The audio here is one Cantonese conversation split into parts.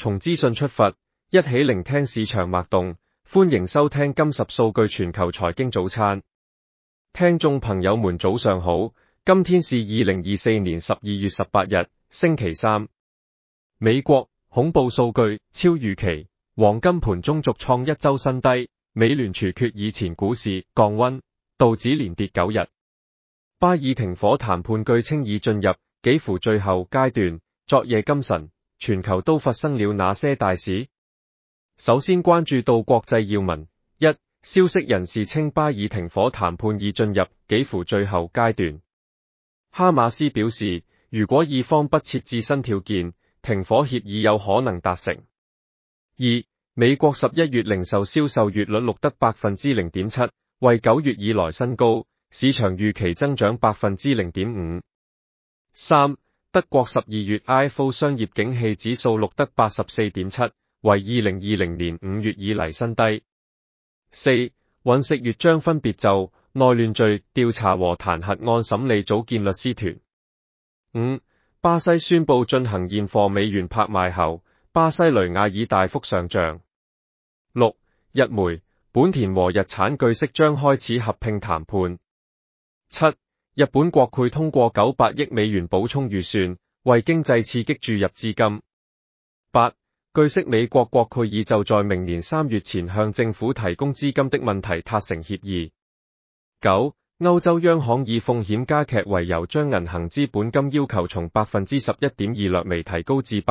從資訊出發，一起聆聽市場脈動。歡迎收聽今10數據全球財經早餐。聽眾朋友們早上好，今天是2024年12月18日，星期三。美國恐怖數據超預期，黃金盤中續創一周新低。美聯儲決議前股市降溫，道指連跌9日。巴以停火談判據稱已進入幾乎最後階段。昨夜今晨，全球都發生了哪些大事？首先關注到國際要聞。一、消息人士稱巴以停火談判已進入幾乎最後階段。哈馬斯表示，如果以方不設置新條件，停火協議有可能達成。二、美國11月零售銷售月率錄得 0.7%， 為9月以來新高，市場預期增長 0.5%。三、德國12月 IFO 商業景氣指數錄得 84.7， 為2020年5月以嚟新低。四、尹錫悅將分別就內亂罪調查和彈劾案審理組建律師團。五、巴西宣布進行現貨美元拍賣後，巴西雷亞爾大幅上漲。六、日媒，本田和日產據悉將開始合併談判。七、日本國會通過900億美元補充預算，為經濟刺激注入資金。八、據悉美國國會已就在明年3月前向政府提供資金的問題達成協議。九、歐洲央行以風險加劇為由，將銀行資本金要求從 11.2% 略微提高至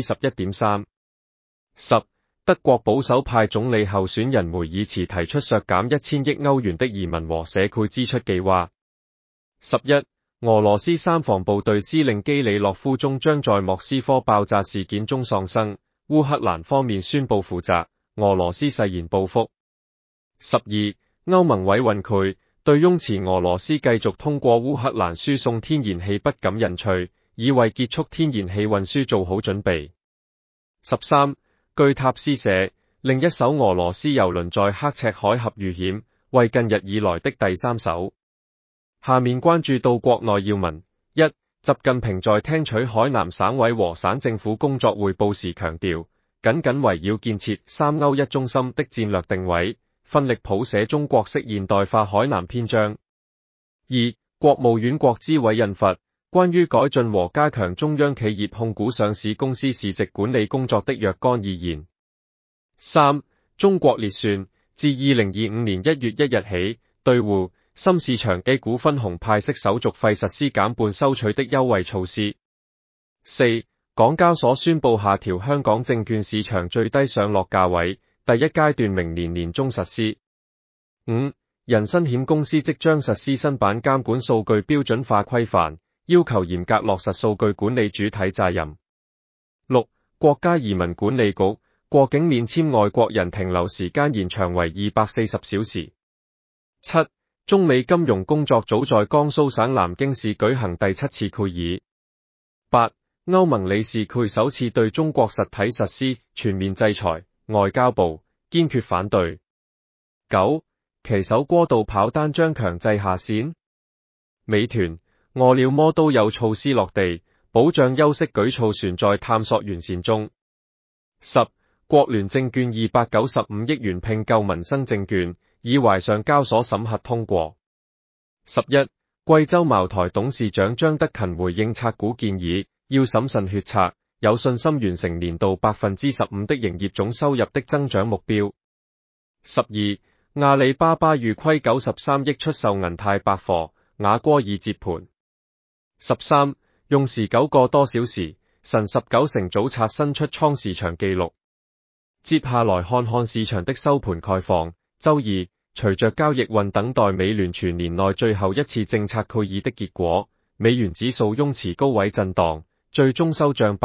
11.3%。十、德國保守派總理候選人梅爾茨提出削減1000億歐元的移民和社會支出計劃。11. 俄羅斯三防部隊司令基里洛夫終將在莫斯科爆炸事件中喪生，烏克蘭方面宣布負責，俄羅斯誓言報復。12. 歐盟委員會對擁持俄羅斯繼續通過烏克蘭輸送天然氣不感興趣，已為結束天然氣運輸做好準備。13. 據塔斯社，另一艘俄羅斯油輪在刻赤海峽遇險，為近日以來的第3艘。下面關注到國內要聞。一、習近平在聽取海南省委和省政府工作匯報時強調，緊圍繞建設3歐1中心的戰略定位，奮力譜寫中國式現代化海南篇章。二、國務院國資委印發關於改進和加強中央企業控股上市公司市值管理工作的若干意見。三、中國列算自2025年1月1日起對滬深市場 A 股分紅派息手續費實施減半收取的優惠措施。四、港交所宣布下調香港證券市場最低上落價位，第一階段明年年中實施。五、人身險公司即將實施新版監管數據標準化規範，要求嚴格落實數據管理主體責任。六、國家移民管理局過境免簽外國人停留時間延長為240小時。七、中美金融工作組在江蘇省南京市舉行第7次會議。八、歐盟理事會首次對中國實體實施全面制裁，外交部堅決反對。九、騎手過度跑單將強制下線。美團、餓了麼都有措施落地，保障休息舉措存在探索完善中。十、國聯證券295億元併購民生證券，已獲上交所審核通過。11. 貴州茅台董事長張德勤回應拆股建議，要審慎決策，有信心完成年度 15% 的營業總收入的增長目標。12. 阿里巴巴預虧93億出售銀泰百貨，雅戈爾接盤。13. 用時9個多小時，晨19成早刷新出倉市場紀錄。接下來看看市場的收盤概況。周二，隨着交易運等待美聯儲年內最後一次政策會議的結果，美元指數雍持高位震盪，最終收漲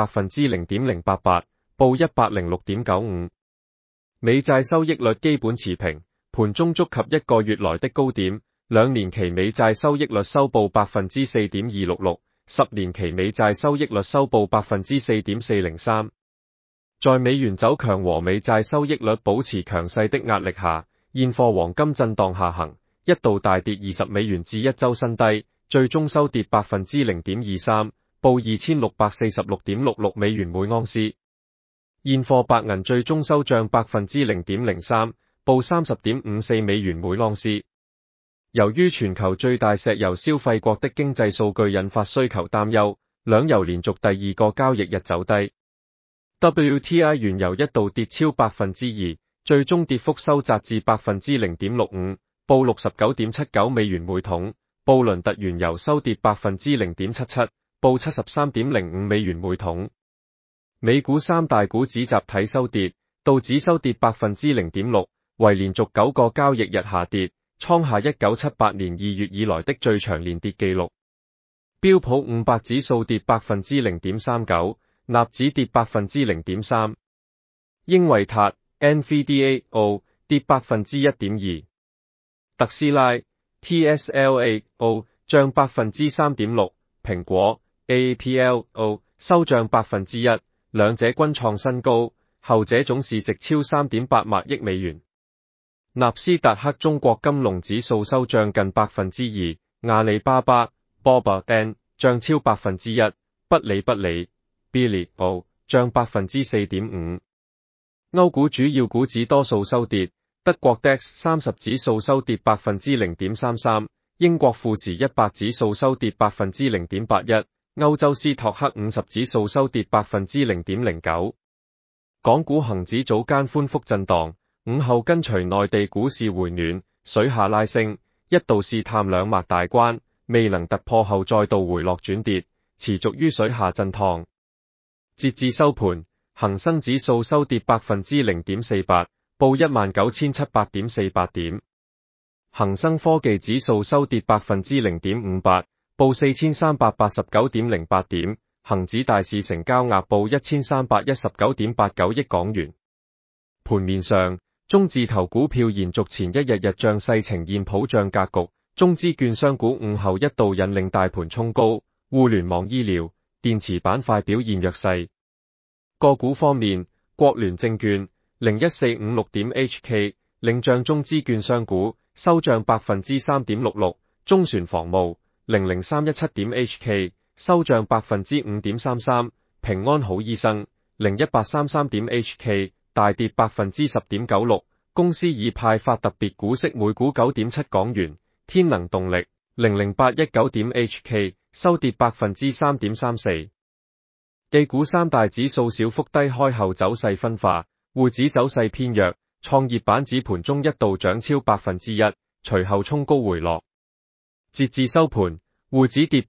0.088， 報 106.95。美債收益率基本持平，盤中觸及一個月來的高點，兩年期美債收益率收報 4.266%， 10年期美債收益率收報 4.403%。在美元走強和美債收益率保持強勢的壓力下，現貨黃金震盪下行，一度大跌20美元至一周新低，最終收跌 0.23%， 報 2646.66 美元每盎司。 現貨白銀最終收漲 0.03%， 報 30.54 美元每盎司。由於全球最大石油消費國的經濟數據引發需求擔憂，兩油連續第二個交易日走低。WTI 原油一度跌超 2%， 最終跌幅收窄至 0.65%， 報 69.79 美元每桶。布倫特原油收跌 0.77%， 報 73.05 美元每桶。美股三大股指集體收跌，道指收跌 0.6%， 為連續9個交易日下跌，創下1978年2月以來的最長連跌紀錄。標普500指數跌 0.39%， 納指跌 0.3%。英偉達 NVDA 跌 1.2%， 特斯拉 TSLA 漲 3.6%， 蘋果 AAPL 收漲 1%， 兩者均創新高，後者總市值超 3.8 萬億美元。納斯達克中國金龍指數收漲近 2%， 阿里巴巴 BOBA 漲超 1%， 不理 Bilibili 漲 4.5%。歐股主要股指多數收跌，德國 DAX 30指數收跌 0.33%， 英國富時100指數收跌 0.81%， 歐洲斯托克50指數收跌 0.09%。港股恒指早間寬幅震盪，午後跟隨內地股市回暖，水下拉升，一度試探兩萬大關，未能突破後再度回落轉跌，持續於水下震盪。截至收盤，恒生指數收跌 0.48%， 報 19,700.48 點。恒生科技指數收跌 0.58%， 報 4,389.08 點。恒指大市成交額報 1,319.89 億港元。盤面上，中字頭股票延續前一日日漲勢呈現普漲格局，中資券商股午後一度引領大盤衝高，互聯網醫療、電池板塊表現弱勢。個股方面，國聯證券 01456.HK 領漲中資券商股，收漲 3.66%， 中船防務 00317.HK 收漲 5.33%， 平安好醫生 01833.HK 大跌 10.96%， 公司已派發特別股息每股 9.7 港元。天能動力 00819.HK 收跌 3.34%。A 股三大指數小幅低開後走勢分化，滬指走勢偏弱，創業板指盤中一度漲超 1%， 隨後衝高回落。截至收盤，滬指跌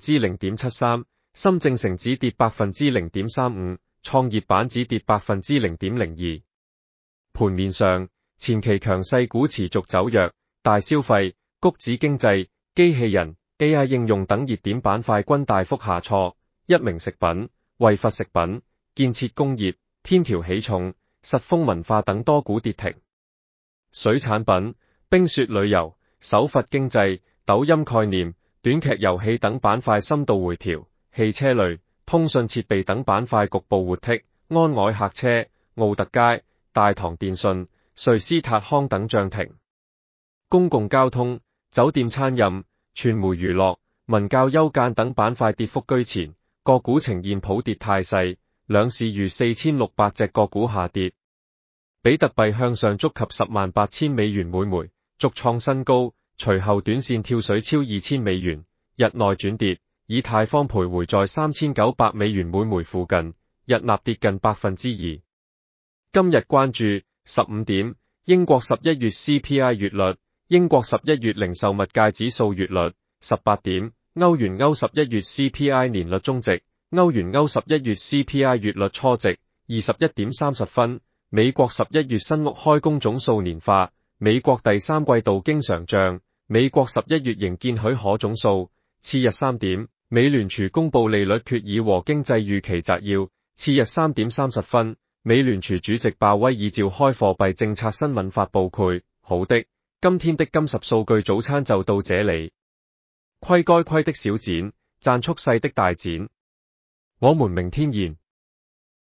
0.73%， 深證成指跌 0.35%， 創業板指跌 0.02%。盤面上，前期強勢股持續走弱，大消費、谷子經濟、機器人、AI 應用等熱點板塊均大幅下挫，一鳴食品、惠發食品、建設工業、天橋起重、實豐文化等多股跌停。水產品、冰雪旅遊、首發經濟、抖音概念、短劇遊戲等板塊深度回調，汽車類、通訊設備等板塊局部活剔，安凱客車、奧特街、大唐電訊、瑞斯塔康等漲停。公共交通、酒店餐飲、傳媒娛樂、文教休閒等板塊跌幅居前，個股呈現普跌態勢，兩市逾4600隻個股下跌。比特幣向上觸及108,000美元每枚，續創新高，隨後短線跳水超2000美元，日內轉跌，以太坊徘徊在3900美元每枚附近，日納跌近 2%。今日關注15點，英國11月 CPI 月率，英國11月零售物價指數月率。18點，歐元歐11月 CPI 年率終值，歐元歐11月 CPI 月率初值21點30分。美國11月新屋開工總數年化，美國第三季度經常賬，美國11月營建許可總數。次日3點，美聯儲公布利率決議和經濟預期摘要。次日3點30分，美聯儲主席鮑威爾召開貨幣政策新聞發佈會。好的，今天的金10數據早餐就到這裏。窺該窺的小展，讚蓄勢的大展。我們明天見。